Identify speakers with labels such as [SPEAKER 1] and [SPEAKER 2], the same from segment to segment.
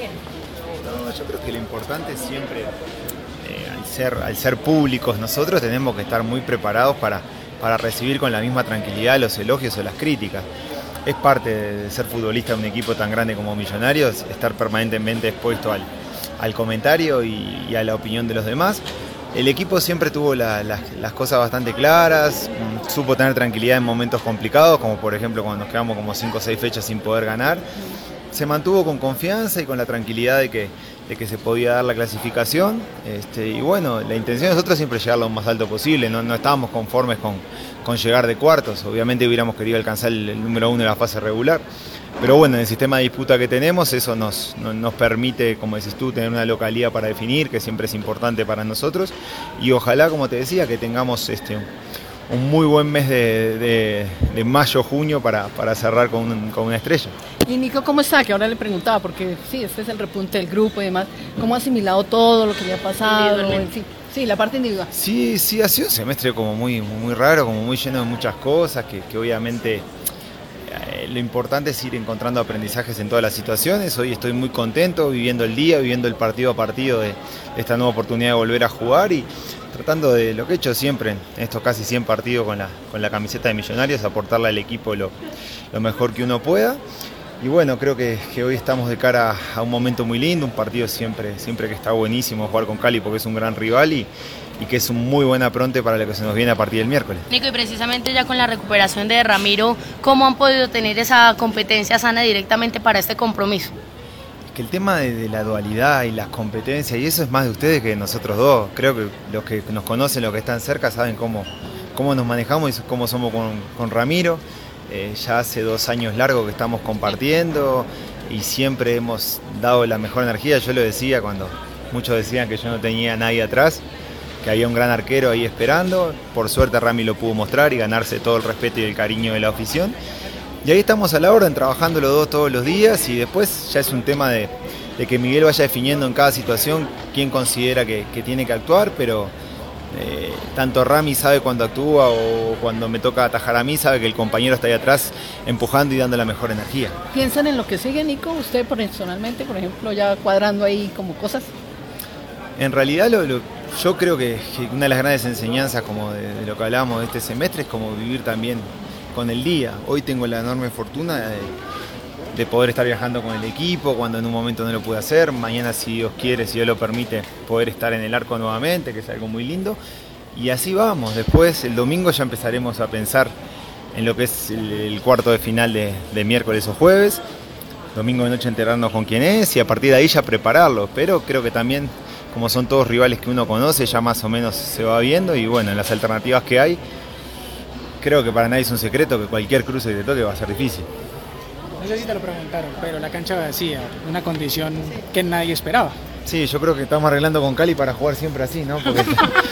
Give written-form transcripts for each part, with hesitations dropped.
[SPEAKER 1] No, yo creo que lo importante es siempre, al ser públicos, nosotros tenemos que estar muy preparados para recibir con la misma tranquilidad los elogios o las críticas. Es parte de ser futbolista de un equipo tan grande como Millonarios, estar permanentemente expuesto al comentario y a la opinión de los demás. El equipo siempre tuvo las cosas bastante claras, supo tener tranquilidad en momentos complicados, como por ejemplo cuando nos quedamos como 5 o 6 fechas sin poder ganar. Se mantuvo con confianza y con la tranquilidad de que se podía dar la clasificación. Y bueno, la intención de nosotros siempre es llegar lo más alto posible, no estábamos conformes con llegar de cuartos, obviamente hubiéramos querido alcanzar el número 1 de la fase regular. Pero bueno, en el sistema de disputa que tenemos, eso nos permite, como decís tú, tener una localidad para definir, que siempre es importante para nosotros. Y ojalá, como te decía, que tengamos un muy buen mes de mayo-junio para cerrar con una estrella.
[SPEAKER 2] Y Nico, ¿cómo está? Que ahora le preguntaba, porque sí, este es el repunte del grupo y demás. ¿Cómo ha asimilado todo lo que le ha pasado? En fin, sí, la parte individual.
[SPEAKER 1] Sí, ha sido un semestre como muy raro, como muy lleno de muchas cosas, que obviamente... Lo importante es ir encontrando aprendizajes en todas las situaciones. Hoy estoy muy contento viviendo el día, viviendo el partido a partido de esta nueva oportunidad de volver a jugar y tratando de lo que he hecho siempre en estos casi 100 partidos con la camiseta de Millonarios, aportarle al equipo lo mejor que uno pueda. Y bueno, creo que hoy estamos de cara a un momento muy lindo, un partido siempre que está buenísimo jugar con Cali porque es un gran rival y que es un muy buen apronte para lo que se nos viene a partir del miércoles.
[SPEAKER 3] Nico, y precisamente ya con la recuperación de Ramiro, ¿cómo han podido tener esa competencia sana directamente para este compromiso?
[SPEAKER 1] Es que el tema de la dualidad y las competencias, y eso es más de ustedes que de nosotros dos. Creo que los que nos conocen, los que están cerca, saben cómo nos manejamos y cómo somos con Ramiro. Ya hace 2 años largos que estamos compartiendo y siempre hemos dado la mejor energía. Yo lo decía cuando muchos decían que yo no tenía nadie atrás, que había un gran arquero ahí esperando. Por suerte Rami lo pudo mostrar y ganarse todo el respeto y el cariño de la afición. Y ahí estamos a la orden, trabajando los dos todos los días y después ya es un tema de que Miguel vaya definiendo en cada situación quién considera que tiene que actuar, pero tanto Rami sabe cuando actúa o cuando me toca atajar a mí, sabe que el compañero está ahí atrás empujando y dando la mejor energía.
[SPEAKER 2] ¿Piensan en lo que sigue, Nico? ¿Usted personalmente, por ejemplo, ya cuadrando ahí como cosas?
[SPEAKER 1] En realidad yo creo que una de las grandes enseñanzas como de lo que hablábamos de este semestre es como vivir también con el día. Hoy tengo la enorme fortuna de poder estar viajando con el equipo cuando en un momento no lo pude hacer. Mañana, si Dios quiere, si Dios lo permite, poder estar en el arco nuevamente, que es algo muy lindo. Y así vamos. Después, el domingo ya empezaremos a pensar en lo que es el cuarto de final de miércoles o jueves. Domingo de noche enterarnos con quién es y a partir de ahí ya prepararlo. Pero creo que también, como son todos rivales que uno conoce, ya más o menos se va viendo. Y bueno, en las alternativas que hay, creo que para nadie es un secreto que cualquier cruce que te toque va a ser difícil.
[SPEAKER 4] No sé si te lo preguntaron, pero la cancha vacía, una condición que nadie esperaba.
[SPEAKER 1] Sí, yo creo que estamos arreglando con Cali para jugar siempre así, ¿no? Porque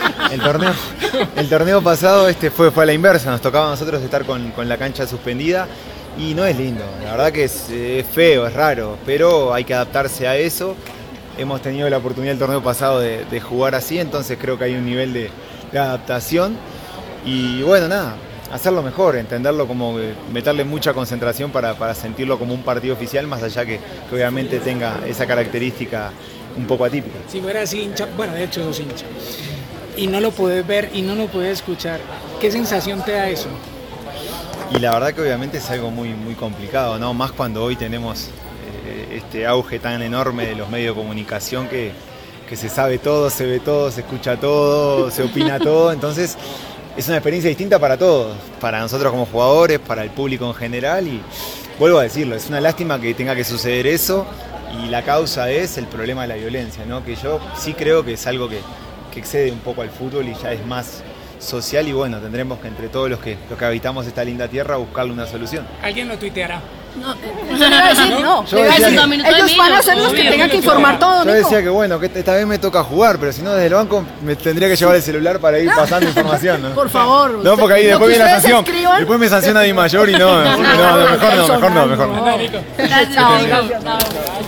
[SPEAKER 1] el torneo pasado fue a la inversa, nos tocaba a nosotros estar con la cancha suspendida y no es lindo. La verdad que es feo, es raro, pero hay que adaptarse a eso. Hemos tenido la oportunidad el torneo pasado de jugar así, entonces creo que hay un nivel de adaptación y bueno, nada. Hacerlo mejor, entenderlo como meterle mucha concentración para sentirlo como un partido oficial, más allá que obviamente tenga esa característica un poco atípica.
[SPEAKER 4] Si fueras hincha, bueno, de hecho sos hincha, y no lo puedes ver y no lo puedes escuchar, ¿qué sensación te da eso?
[SPEAKER 1] Y la verdad que obviamente es algo muy complicado, ¿no? Más cuando hoy tenemos este auge tan enorme de los medios de comunicación que se sabe todo, se ve todo, se escucha todo, se opina todo, entonces es una experiencia distinta para todos, para nosotros como jugadores, para el público en general y vuelvo a decirlo, es una lástima que tenga que suceder eso y la causa es el problema de la violencia, ¿no? Que yo sí creo que es algo que excede un poco al fútbol y ya es más social y bueno, tendremos que entre todos los que habitamos esta linda tierra buscarle una solución.
[SPEAKER 4] ¿Alguien lo tuiteará?
[SPEAKER 2] No, eso le iba a decir, no.
[SPEAKER 1] Yo decía
[SPEAKER 2] Ellos van a ser los que tengan que informar todo,
[SPEAKER 1] Yo
[SPEAKER 2] Nico.
[SPEAKER 1] decía que bueno, que esta vez me toca jugar, pero si no desde el banco me tendría que llevar el celular para ir pasando información, ¿no?
[SPEAKER 2] Por favor.
[SPEAKER 1] No, porque ahí después viene la sanción.
[SPEAKER 2] Escriban.
[SPEAKER 1] Después me sanciona Di Mayor y no, mejor no.
[SPEAKER 3] Gracias, Nico.